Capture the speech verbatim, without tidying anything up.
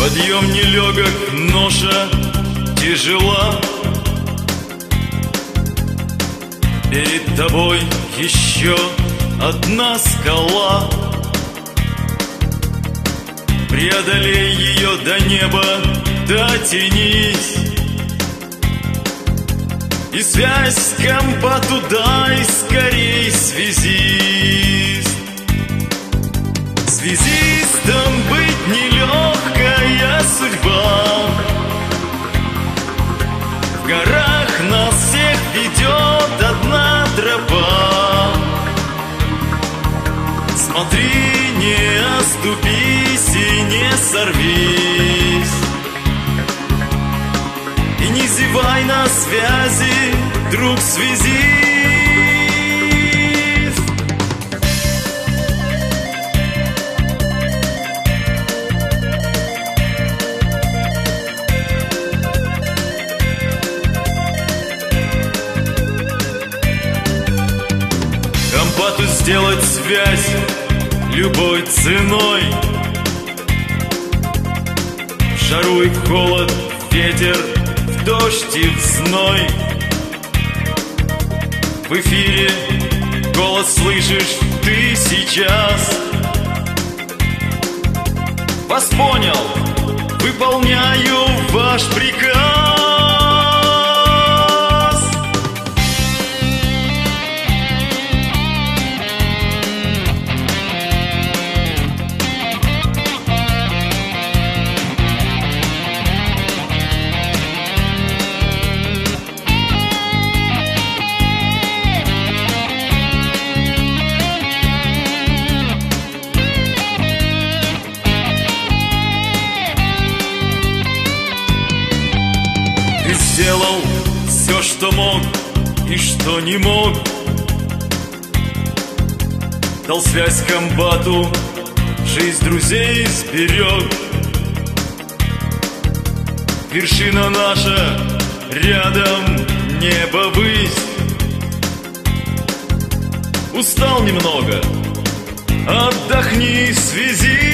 Подъем нелегок, ноша тяжела. Перед тобой еще одна скала. Преодолей ее до неба, дотянись. И связь с комбату дай скорей, связист. Связистом быть нелегкая судьба. В горах нас всех ведет одна тропа. Смотри, не оступись и не сорвись. И не зевай на связи, друг связист. Комбату сделать связь любой ценой. В жару и в холод, в ветер, в дождь и в зной. В эфире голос слышишь ты сейчас. Вас понял, выполняю ваш приказ. Ты сделал все, что мог и что не мог. Дал связь комбату, жизнь друзей сберег. Вершина наша рядом, небо высь. Устал немного, отдохни, связи.